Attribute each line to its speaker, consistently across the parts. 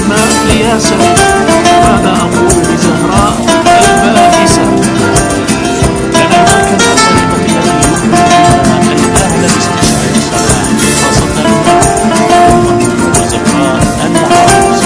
Speaker 1: شيماء لياسر، ماذا أقول بزهراء البائسة؟ لنا المركز الطريقة التي يؤمن بها الأهل باستشعار الصلاح، خاصة وزهراء العروس.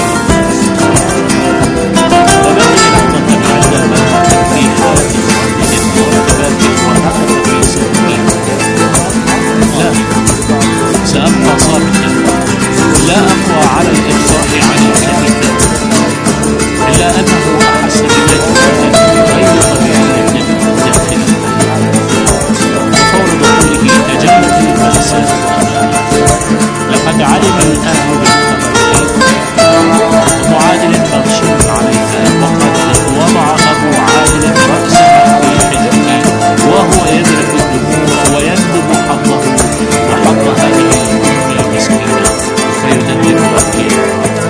Speaker 1: وبدأ نقطة عندما في حالة إذن مرتبات ونقل في سبيل. لا، سأبقى صامتا، لا أقوى على الإفصاح عن الكذب، إلا أنه أحس بلذة غير طبيعية داخله. فور دخوله تجلت المأساة أمامه. لقد علم الأهل بالخبر معادل مغشي عليها، وقد وضع أبو عادل رأسها في حجره وهو يدرك الدموع ويندب حظه وحظ هذه الأم المسكينة فيدمر باكيها.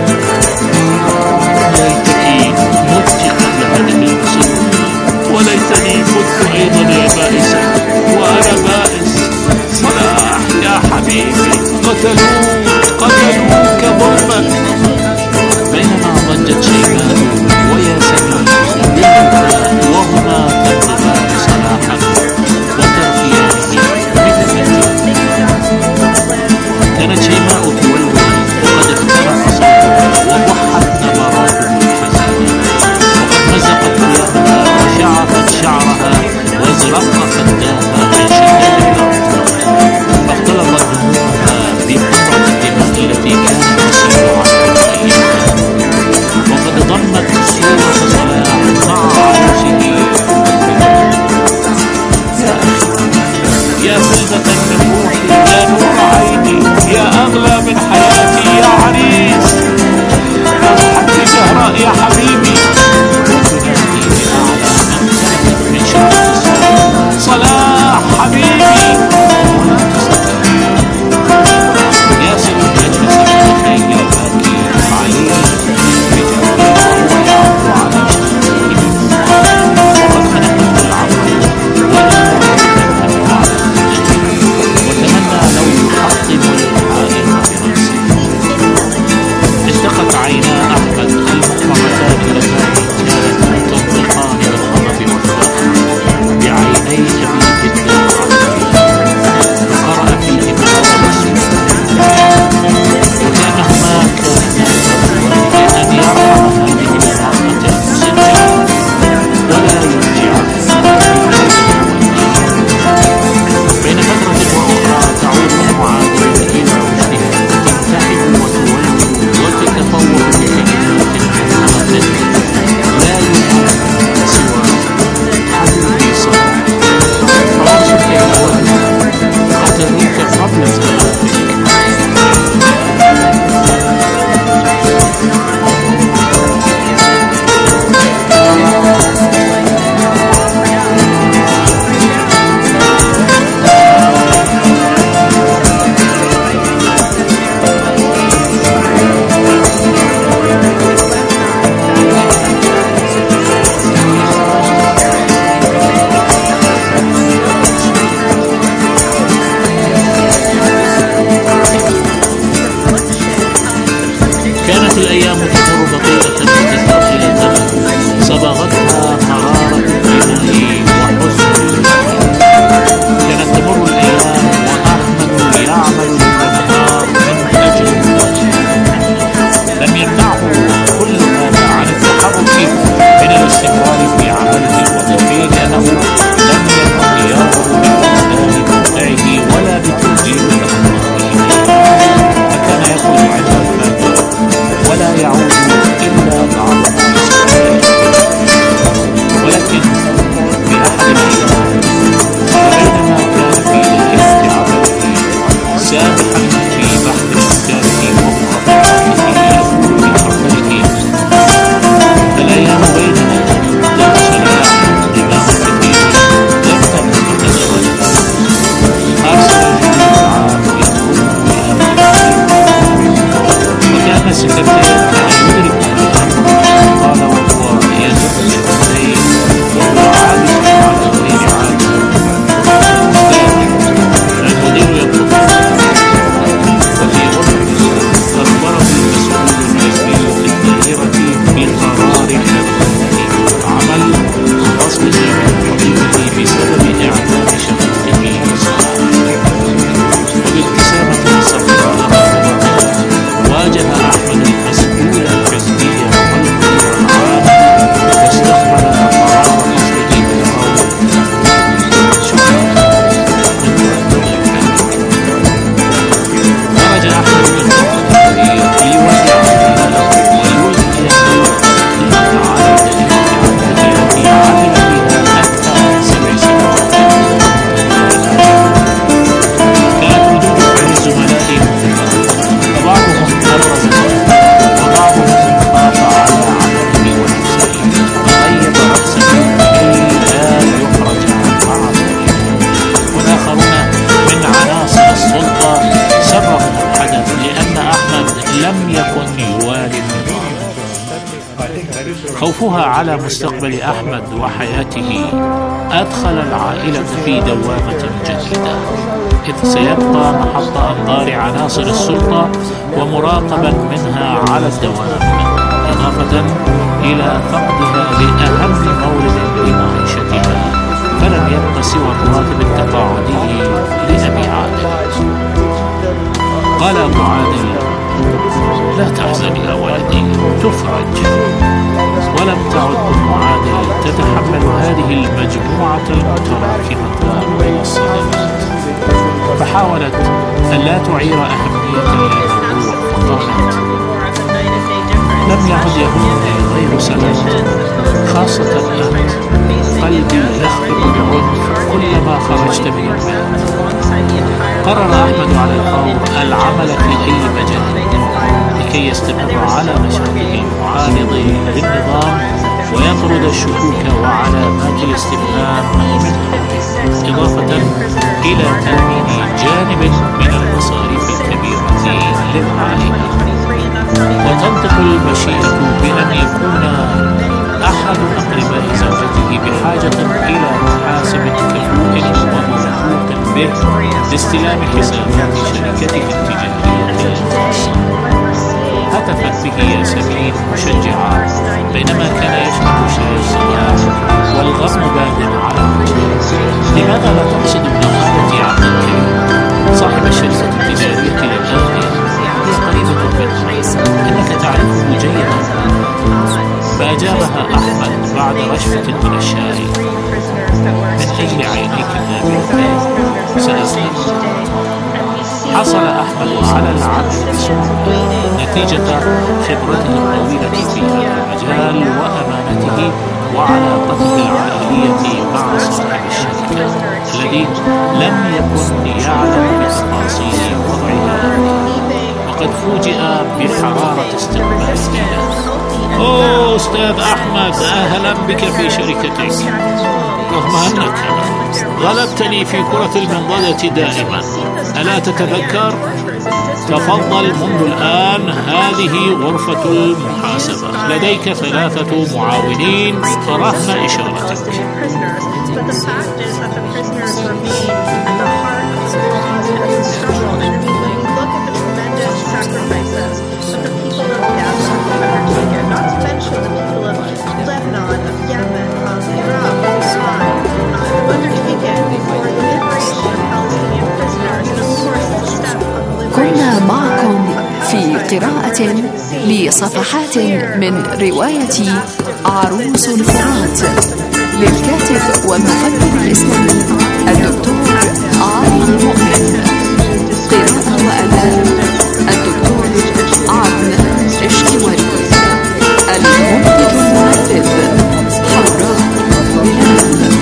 Speaker 1: ليتني مت قبل هذه المصيبة، وليتني مت أيضا يا بائسة وأنا بائس. صلاح يا حبيبي، قتلوك ظلما. بينما ضجت شيماء وياسمين بالبكاء وهما تنتظران صلاحا وتركيانه بتفجير. كانت شيماء تولول وقد اخترق صوتها وضحت نبراته الحزينة، وقد مزقت ثيابها وشعرت شعرها وازرقت خداها من شدة الضغط، فاختلطت دموعها بحمرة الدماء التي كانت تسيل عبر أيامها. وقد ضمت صورة صلاح مع عروسه يا أخي، يا فلذة من روحي، يا نور عيني، يا أغلى من حياتي، يا عريس، اضحك لزهراء يا حبيبي. وتنادي بأعلى من خلفت من شدة الصوت: صلاح حبيبي. ياسر يجلس بخيل الباكي عليه بجنبه وهو يعض على شفته، وقد خنقته العظم ولم على خدته، وتمنى لو يحطم الحائط برأسه. اشتقت عينا أحمد المحرمتان اللتان كانت تنطقان بالغضب والفرح بعيني أبي جدا وعبده، فقرأ فيهما التبسم، وكأنهما كانا يرجوان أن يرحم هذه المرأة المسجلة ولا يرجعها. بين فترة وأخرى تعود أم عادل إلى رشدها، تنتحب وتولد وتتفوق بكلمات محكمة لا يفهم سوى حبيبي صلاح، فراسك يا ولد قتلوك قبل زمانك. كانت الأيام تمر بطيئة متسلسلة صبغتها مرارة الدماء وحزن الوفاة. كانت تمر الأيام وأحمد يعمل بالنهار من أجل الوجه. لم يمنعه كل هذا عن التحرك من الاستمرار في عمله الوظيفي، لأنه لم يكن يرغب بفقدان موقعه ولا بتوجيه الأخبار إليه، فكان يخرج عند الفجر ولا يعود إلا بعد الصبح. خوفها على مستقبل أحمد وحياته أدخل العائلة في دوامة جديدة، إذ سيبقى محط أنظار عناصر السلطة ومراقبا منها على الدوام، إضافة إلى فقدها لأهم مورد لمعيشتها، فلم يبق سوى الراتب التقاعدي لأبي عادل. قال أبو عادل: لا تحزن يا ولدي، تفرج. ولم تعد أم عادل تتحمل هذه المجموعة المتراكمة من الصدمات، فحاولت أن لا تعير أهمية للموضوع، فقالت: لم يعد يهمني غير سلامتك، خاصة أنت. قلبي يخبر بعنف كلما خرجت من البيت. قرر أحمد على الفور العمل في أي مجال لكي يستمر على نشاطه المعارض للنظام ويطرد الشكوك وعلامات الاستفهام من حوله، إضافة إلى تأمين جانب من المصاريف الكبيرة للعائلة. وتنطق المشيئة بأن يكون أحد أقرباء زوجته بحاجة إلى محاسب كفؤ وموثوق به لاستلام حسابات شركته التجارية الخاصة. هتفت به ياسمين مشجعة بينما كان يشرب شاي الصباح والغم باد على وجهه. لماذا لا تقصد ابن خالتي عبد الكريم صاحب الشركة التجارية للأغذية؟ هي قريبة منها، إنك تعرفه جيدا. فأجابها أحمد بعد رشفة من الشاي: من أجل عينيك النابعتين سأسلم. حصل أحمد على العمل بسهولة نتيجة خبرته الطويلة في هذا المجال وأمانته وعلاقته العائلية مع صاحب الشركة الذي لم يكن يعلم بتفاصيل وضعها، وقد فوجئ بحرارة استقباله له. أوه أستاذ أحمد، أهلا بك في شركتك، رغم أنك غلبتني في كرة المنضدة دائما، ألا تتذكر؟ تفضل منذ الآن، هذه غرفة المحاسبة، لديك 3 معاونين رهن إشارتك.
Speaker 2: كنا معكم في قراءة لصفحات من رواية عروس الفرات للكاتب والمفكر الإسلامي الدكتور علي مؤمن. قراءة وأداء الدكتور عدنان اشتواري. المنتج المنفذ حوراء بلال.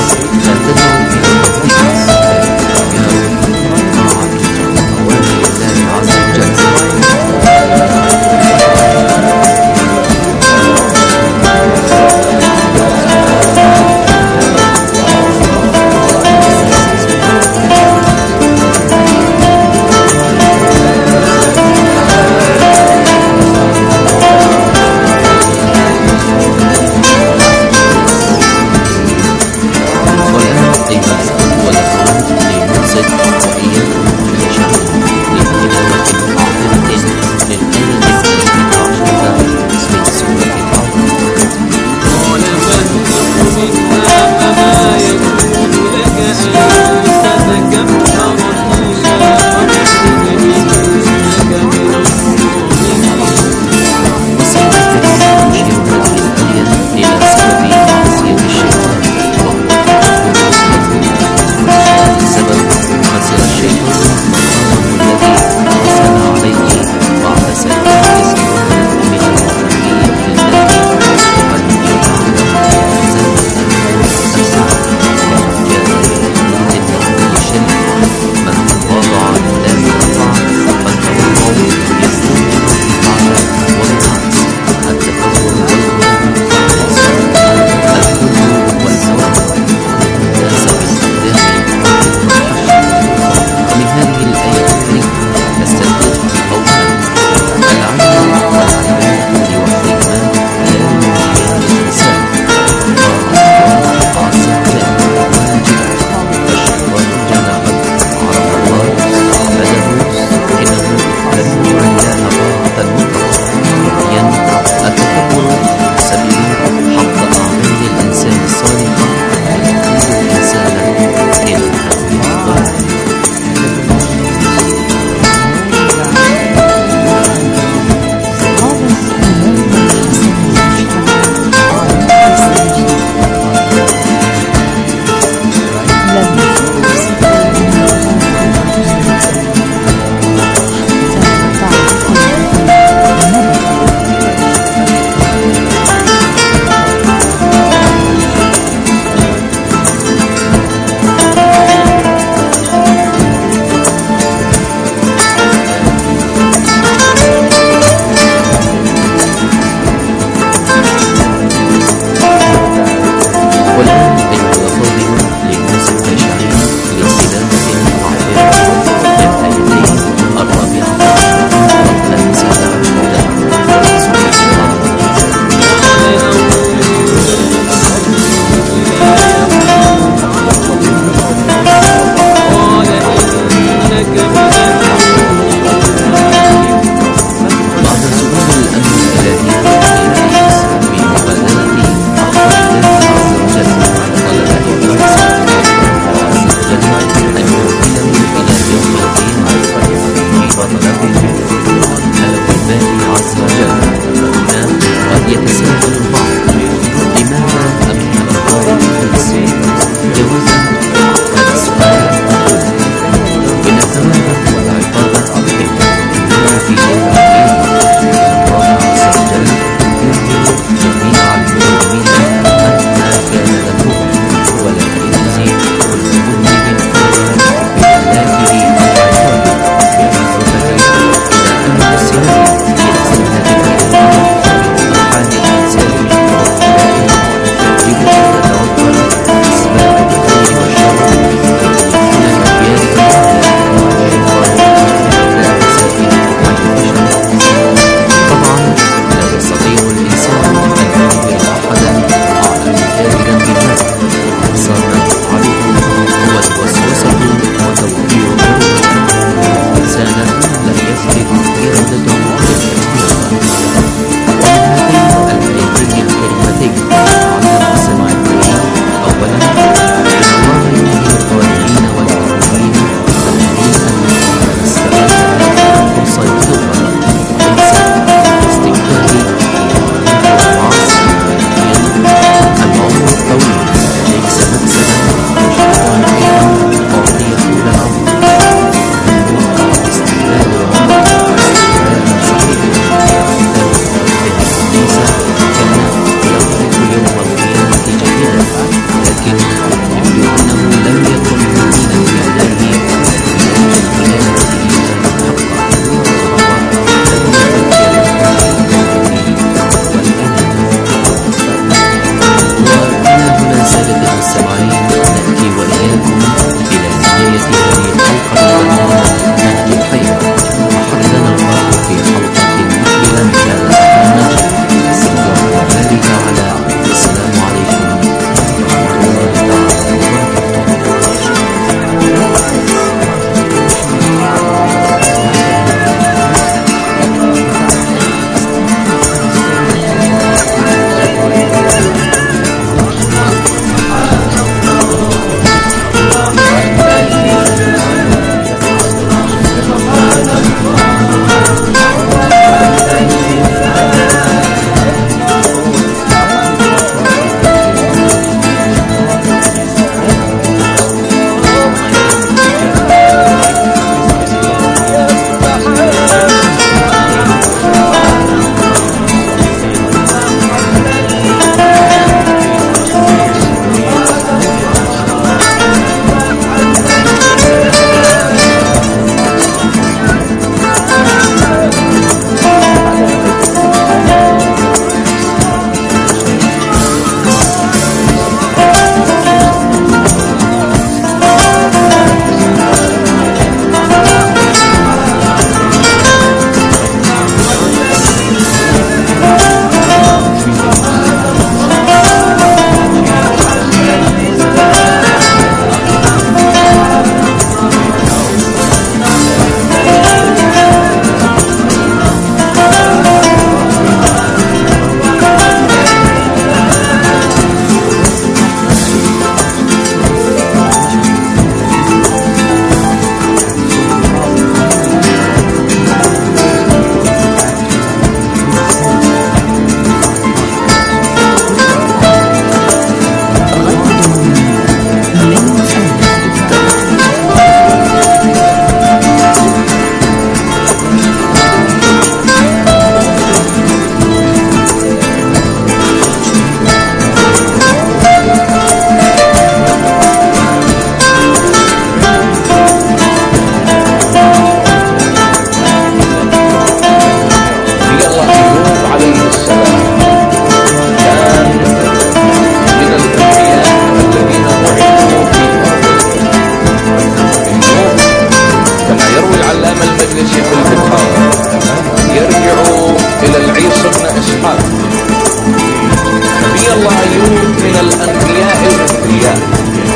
Speaker 3: والآن أيها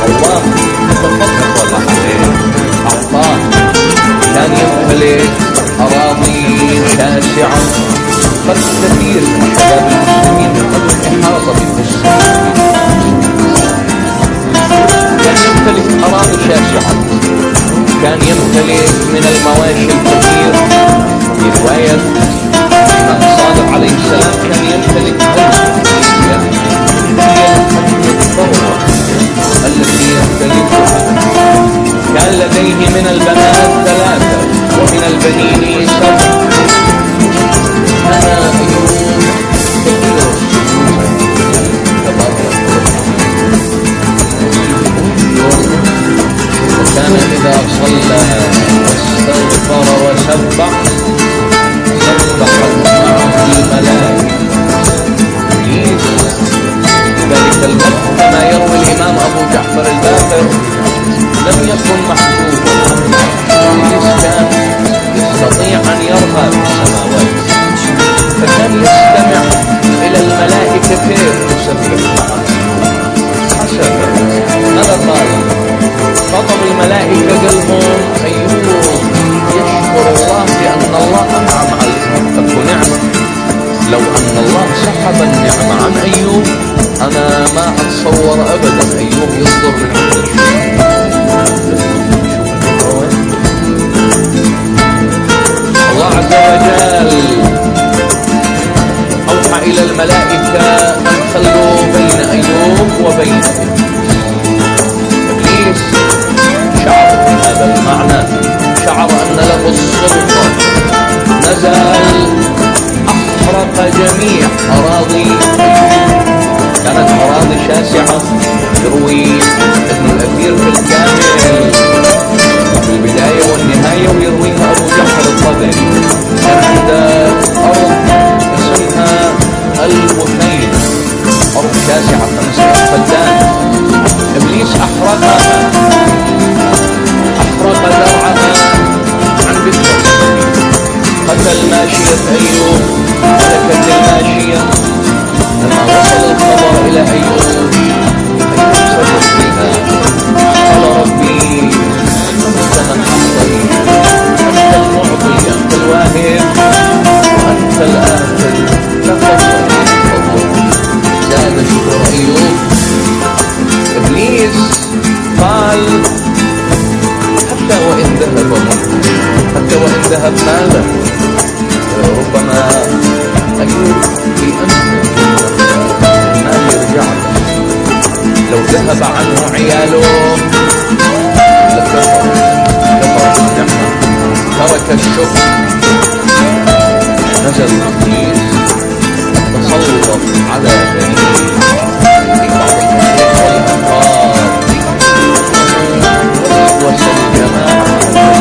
Speaker 3: الله تفضل عليه أعطاه. كان يمتلك أراضي شاسعة، بل كثير من شباب المسلمين يقومون بإحاطة بالمسلمين. كان يمتلك أراضي شاسعة، كان يمتلك من المواشي الكثير. في رواية الإمام الصادق عليه السلام كان يمتلك الثروة التي يمتلكها. كان لديه من البنات 3 ومن البنين 7. أنا أيوب كثير تبارك وكان إذا صلى واستغفر وسبح سبحت معه الملائكة. ذلك الوقت كما يروي الإمام أبو جعفر الباقر لم يكن محبوبا، كان يستطيع أن يرقى في السماوات، فكان يستمع إلى الملائكة كيف تسبح معه. حسب ماذا قال؟ خطب الملائكة قلبهم أيوب يشكر الله لأن الله أنعم عليه. تكون نعمة، لو أن الله سحب النعمة عن أيوب أنا ما أتصور أبدا أيوب يصدر من الله عز وجل أوحى إلى الملائكة أن خلوا بين أيوب وبينه. إبليس شعر بهذا المعنى، شعر أن له السلطة، نزل أحرق جميع أراضي أيوب. كانت أراضي شاسعة. يروي ابن الأثير في الكامل في البداية والنهاية، ويرويها أبو جعفر الطبري. كان عند أرض اسمها الوثيل، أرض شاسعة 500 فدان. إبليس أحرق زرعها عن بكرة، قتل ماشية أيوب، هلكت الماشية. لما وصل الخبر إلى أيوب سجد فيها، قال ربي أنت من أعطني، أنت المعطي، أنت الواهب، وأنت الآخر، تفضل زاد شكر أيوب. إبليس قال حتى وإن ذهب ماله، ربما أيوب ما يرجع له. لو ذهب عنه عياله لكفر النعمة، ترك الشكر. نزل إبليس تسلط على بنيه في بعض المشرق والأنهار وسوس الجماعة.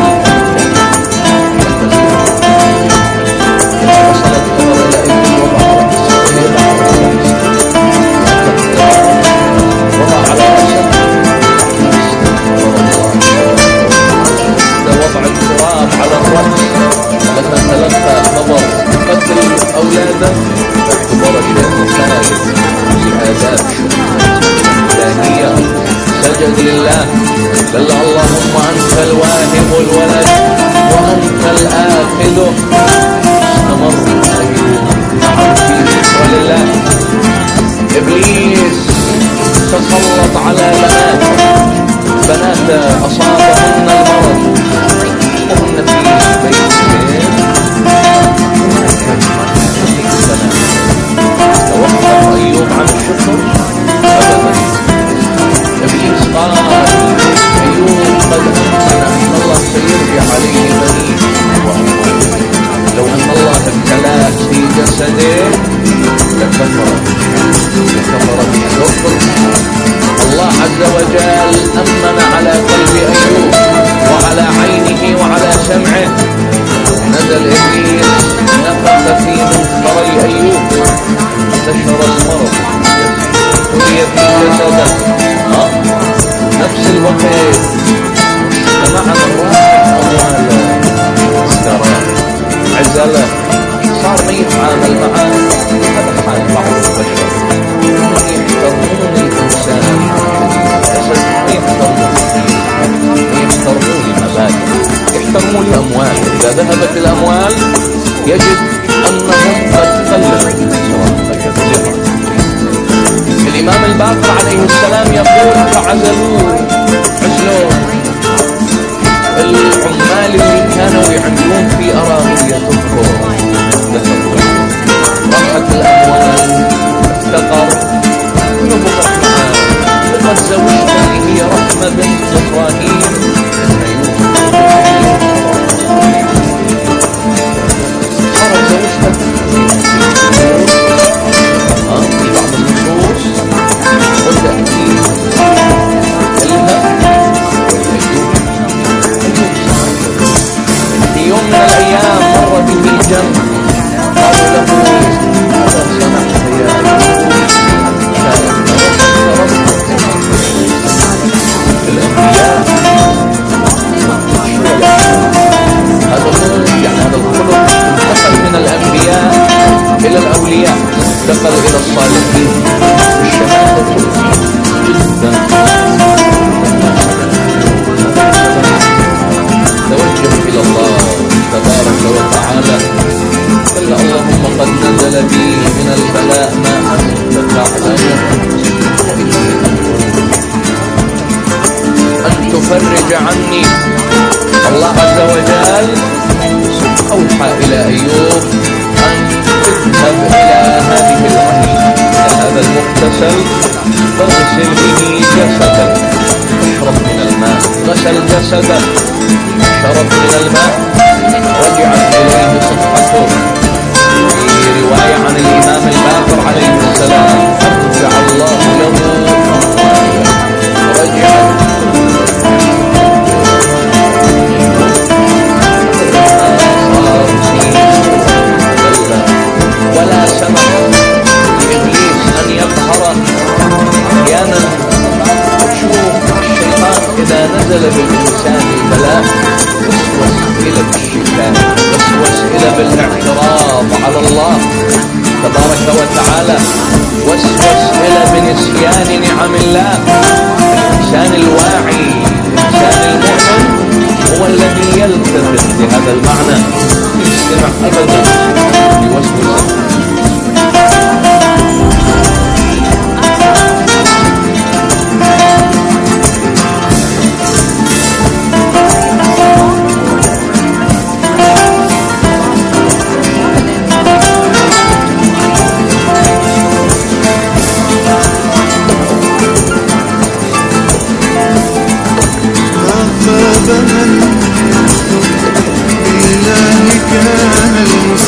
Speaker 3: وصلت خبر إلى أيوب وضع على رأسه، وضع التراب على الرأس. لما تلقى خبر قتل أولاده اعتبر شيء ثالث في آداب الإلهية، سجد لله، قال اللهم أنت الواهب الولد وأنت الآخذ. استمر أيوب معه في ذكر لله. إبليس تسلط على بنات أصابهن المرض وهن في بيتهم. توقف أيوب عن الشكر أبدا. إبليس قال أيوب قد أمكن أن الله سيرجع عليه بنيه وأمواله. لو أن الله ابتلاه في جسده لكفر بالشكر. الله عز وجل أمن على قلب أيوب وعلى عينه وعلى سمعه. نزل إبليس نفخ في منخري أيوب، انتشر المرض وهي في جسده. نفس الوقت جمعنا الروح أمواله، استراح، عزله، صار ما يتعامل معه. هذا حال بعض البشر، يحترمون الإنسان، يحترمون صارت زوجته اللي هي رحمة بنت إبراهيم صارت زوجته في بعض النصوص وتأتي في يوم من الأيام مر به جنب قالوا له ماذا صنعت يا أيوب؟ الأنبياء هذا الخلق انتقل من الأنبياء إلى الأولياء، انتقل إلى الصالحين. الشهادة جدا توجه إلى الله تبارك وتعالى، قل اللهم قد نزل بي من البلاء ما أنت تعلم أن تفرج عني. الله عز وجل أوحى إلى أيوب أن تذهب إلى هذه العين، إلى هذا المغتسل، فاغسل به جسدك، اشرب من الماء. غسل جسده، شرب من الماء، رجعت إليه صحته. في رواية عن الإمام الباقر عليه السلام أرجع الله له رجعت ولا سمح لإبليس أن يظهر. أحيانا تشوف الشيطان إذا نزل بالإنسان البلاء وسوس إلى بالشفاء، وسوس إلى بالاعتراض على الله تبارك وتعالى، وسوس إلى بنسيان نعم الله. الإنسان الواعي، الإنسان المؤمن هو الذي يلتفت لهذا المعنى، يستمع أبدا لوسوسه.
Speaker 4: بالله كان المسلم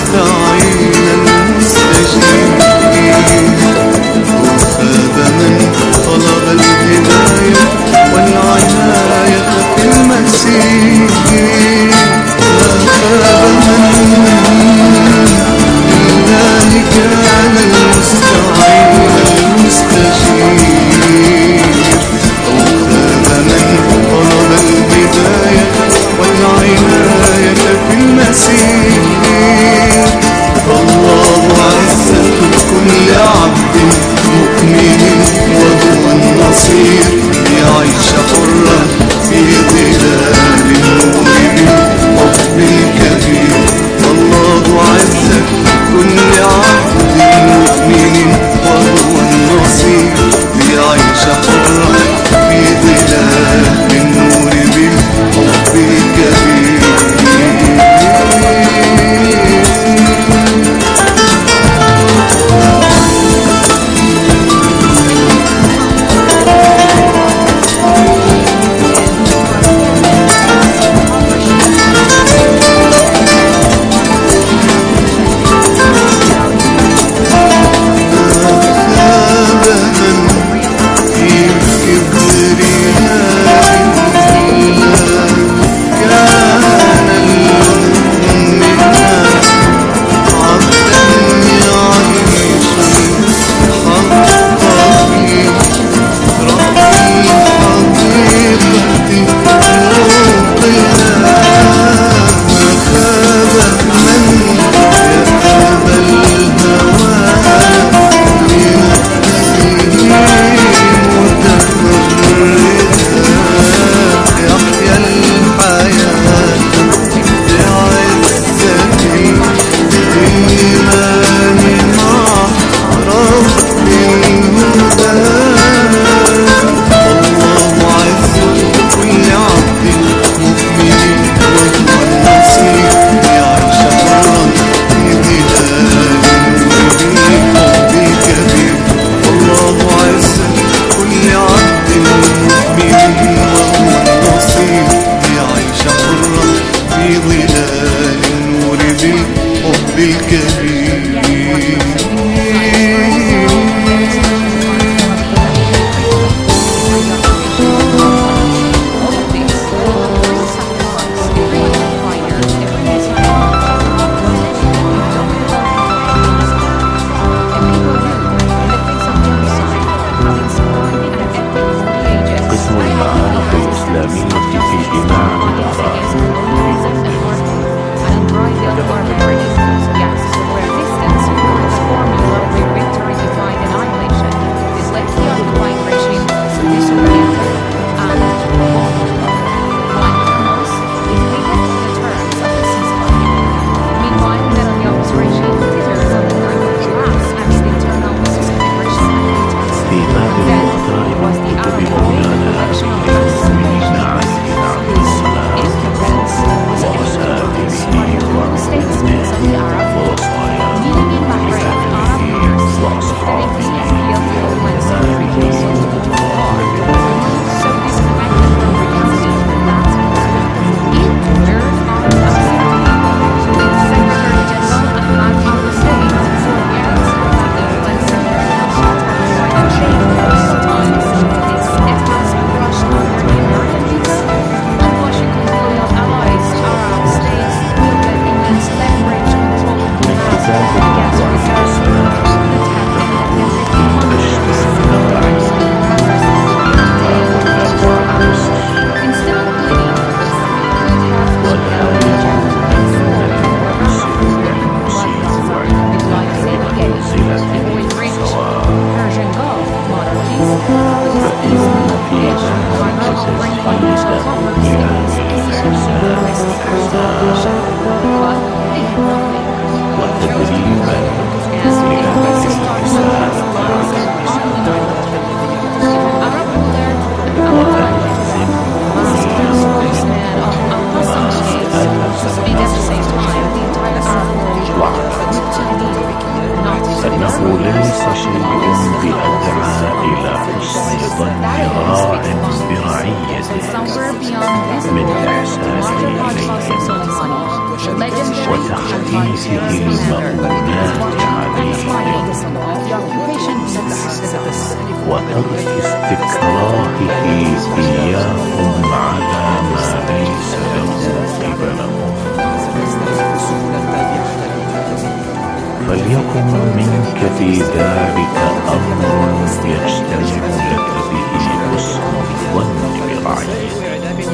Speaker 1: الإسلامية في جماع الآراء. فليكن منك في ذلك أمر يجتمع لك به حسن الظن برعيتك،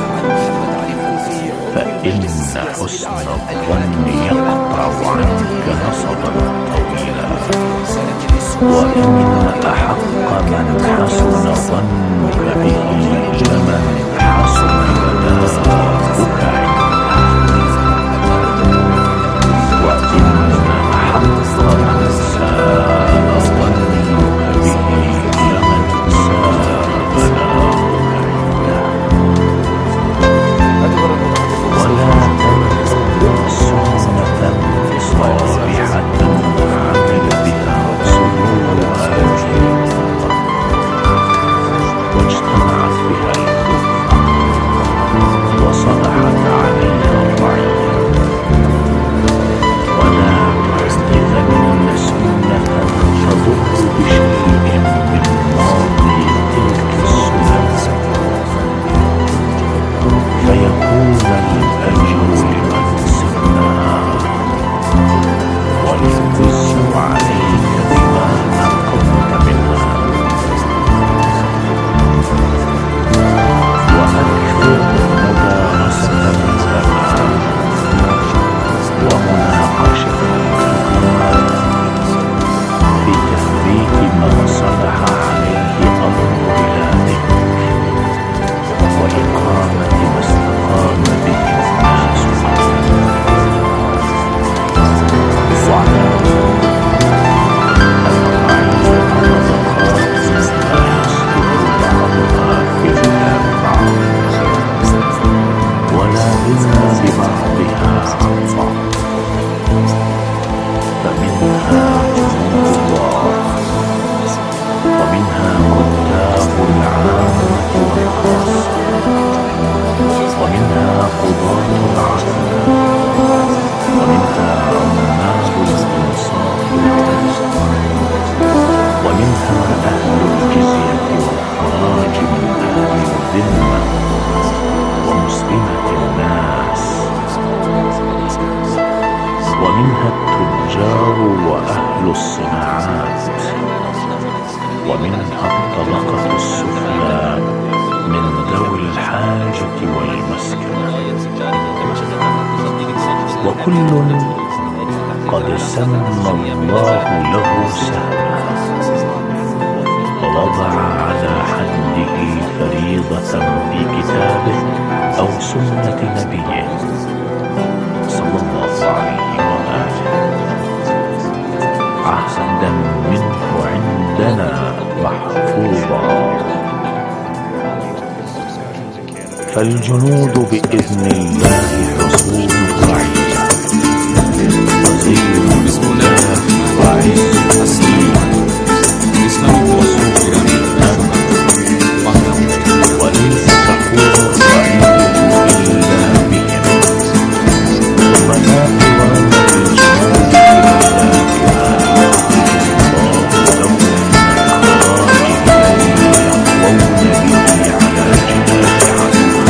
Speaker 1: فإن حسن الظن يقطع عنك نصبا طويلا، وإن أحق من حسن ظنك به لمن حسن بلاغك عنه، وإن أحق من ساء ظنك به لمن ساء بلاغك عنه. ولا تنظر سنة صالحة عمل بها رسولها واجتمعت بها الأمة وصلحت عليها الرعية، ولا تحدثن سنة تضر بشيء من ماضي تلك السنة، فيكون الأجر لمن سنها والوزر عليك بما نقضت منها. وأكثر مدارسة العلماء ومناقشة الفقهاء في تثبيت ما صلح عليه أمر بلادك وإقامة ما استقام به الناس، واعلم أن الرعية طبقات لا يصلح بعضها في بلاد بعض ولا بما ببعضها عن بعض، فمنها جنود الله ومنها كتاب العامة والخاصة ومنها قضاة العدل ومنها عمال الإنصاف والعدل ومنها أهل الجزية والخراج من أهل الذمة ومسلمة الناس، ومنها التجار وأهل الصناعات، ومنها الطبقة السفلى من ذوي الحاجة الحاجة والمسكنة، وكل قد سمى الله له سهما، ووضع على حده فريضة في كتابه أو سنة نبيه صلى الله عليه وآله، عهدا منه عندنا محفوظا. فالجنود بإذن الله حصول ضعيفة، وزير الله وعز حسين وصول الأمن، وليس تقوم الضعيف إلا بهم، ولا قوام للجنود إلا بها، الله لهم الخراج الذي يقوون به على جهاد عدوهم،